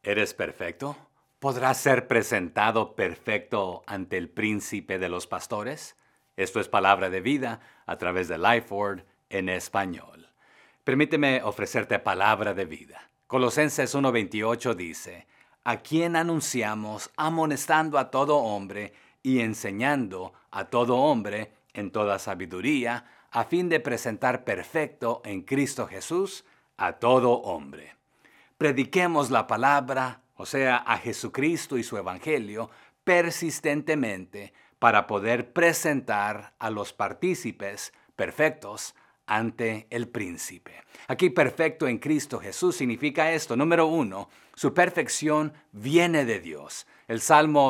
¿Eres perfecto? ¿Podrás ser presentado perfecto ante el príncipe de los pastores? Esto es palabra de vida a través de Lifeword en español. Permíteme ofrecerte palabra de vida. Colosenses 1:28 dice, a quien anunciamos amonestando a todo hombre y enseñando a todo hombre en toda sabiduría, a fin de presentar perfecto en Cristo Jesús a todo hombre. Prediquemos la palabra, o sea, a Jesucristo y su evangelio, persistentemente para poder presentar a los partícipes perfectos ante el príncipe. Aquí perfecto en Cristo Jesús significa esto. Número 1, su perfección viene de Dios. El Salmo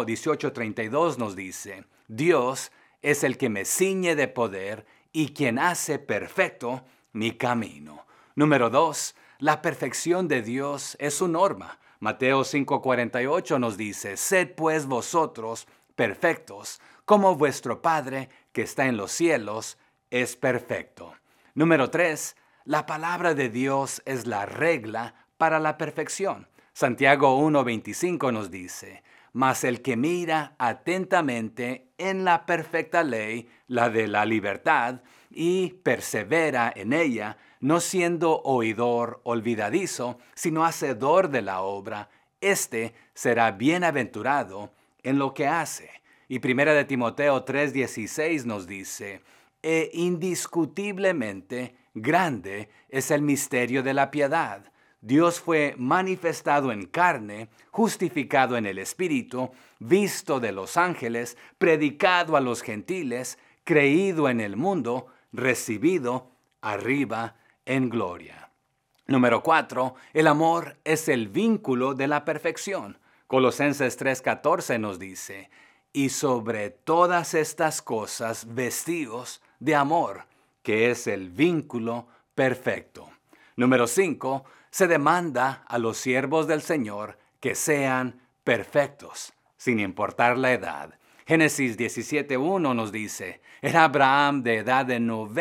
18:32 nos dice, Dios es el que me ciñe de poder y quien hace perfecto mi camino. Número 2, la perfección de Dios es su norma. Mateo 5:48 nos dice, sed pues vosotros perfectos, como vuestro Padre que está en los cielos es perfecto. Número 3, la palabra de Dios es la regla para la perfección. Santiago 1:25 nos dice, mas el que mira atentamente en la perfecta ley, la de la libertad, y persevera en ella, no siendo oidor olvidadizo, sino hacedor de la obra, éste será bienaventurado en lo que hace. Y 1 Timoteo 3:16 nos dice, e indiscutiblemente grande es el misterio de la piedad. Dios fue manifestado en carne, justificado en el Espíritu, visto de los ángeles, predicado a los gentiles, creído en el mundo, recibido arriba en gloria. Número 4, el amor es el vínculo de la perfección. Colosenses 3:14 nos dice, y sobre todas estas cosas vestíos de amor, que es el vínculo perfecto. Número 5, se demanda a los siervos del Señor que sean perfectos, sin importar la edad. Génesis 17:1 nos dice, era Abraham de edad de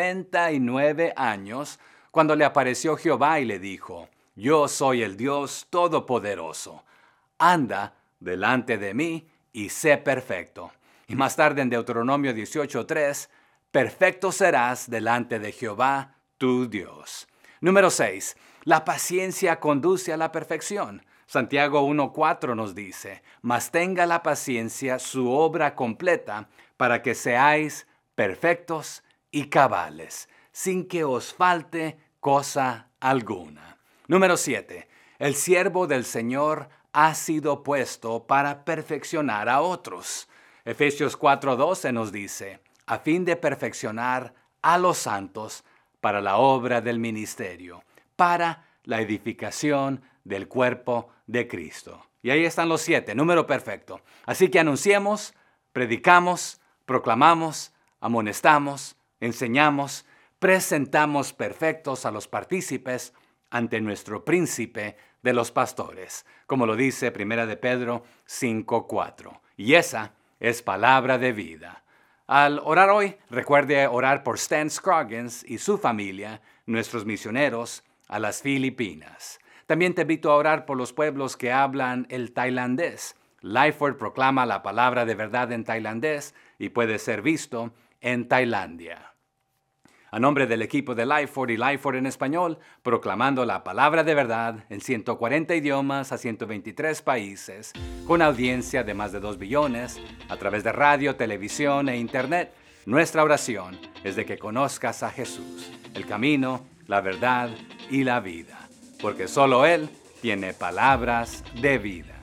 99 años cuando le apareció Jehová y le dijo, yo soy el Dios Todopoderoso, anda delante de mí y sé perfecto. Y más tarde en Deuteronomio 18:3, perfecto serás delante de Jehová tu Dios. Número 6, la paciencia conduce a la perfección. Santiago 1:4 nos dice, mas tenga la paciencia su obra completa para que seáis perfectos y cabales, sin que os falte cosa alguna. Número 7, el siervo del Señor ha sido puesto para perfeccionar a otros. Efesios 4:12 nos dice, a fin de perfeccionar a los santos para la obra del ministerio, para la edificación del cuerpo de Cristo. Y ahí están los 7, número perfecto. Así que anunciemos, predicamos, proclamamos, amonestamos, enseñamos, presentamos perfectos a los partícipes ante nuestro príncipe de los pastores, como lo dice 1 de Pedro 5:4. Y esa es palabra de vida. Al orar hoy, recuerde orar por Stan Scroggins y su familia, nuestros misioneros, a las Filipinas. También te invito a orar por los pueblos que hablan el tailandés. Lifeword proclama la palabra de verdad en tailandés y puede ser visto en Tailandia. A nombre del equipo de Lifeword y Lifeword en español, proclamando la palabra de verdad en 140 idiomas a 123 países, con audiencia de más de 2 billones, a través de radio, televisión e internet, nuestra oración es de que conozcas a Jesús, el camino, la verdad y la vida, porque solo Él tiene palabras de vida.